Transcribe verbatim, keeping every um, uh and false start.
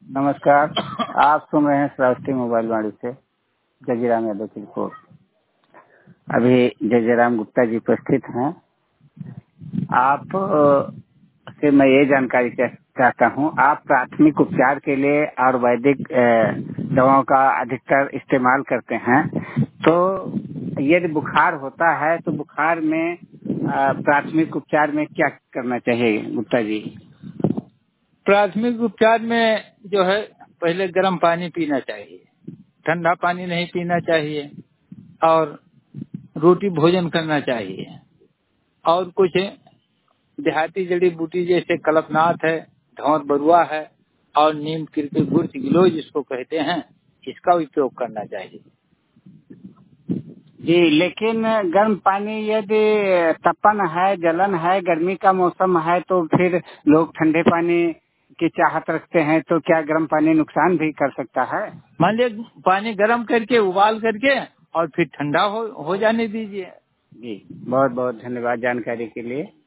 नमस्कार। आप सुन रहे हैं श्रावस्ती मोबाइल वाणी से जगीराम यादव की रिपोर्ट। अभी जगीराम गुप्ता जी उपस्थित हैं। आप अ, से मैं ये जानकारी चा- चाहता हूँ, आप प्राथमिक उपचार के लिए आयुर्वेदिक अ, दवाओं का अधिकतर इस्तेमाल करते हैं, तो यदि बुखार होता है तो बुखार में अ, प्राथमिक उपचार में क्या करना चाहिए गुप्ता जी? प्राथमिक उपचार में जो है पहले गर्म पानी पीना चाहिए, ठंडा पानी नहीं पीना चाहिए और रोटी भोजन करना चाहिए। और कुछ देहाती जड़ी बूटी जैसे कल्पनाथ है, धौर बरुआ है और नीम किरके गुड़ गिलो जिसको कहते हैं, इसका उपयोग करना चाहिए। जी, लेकिन गर्म पानी यदि तपन है, जलन है, गर्मी का मौसम है तो फिर लोग ठंडे पानी की चाहत रखते हैं, तो क्या गर्म पानी नुकसान भी कर सकता है? मान लीजिए पानी गर्म करके उबाल करके और फिर ठंडा हो, हो जाने दीजिए। जी, बहुत बहुत धन्यवाद जानकारी के लिए।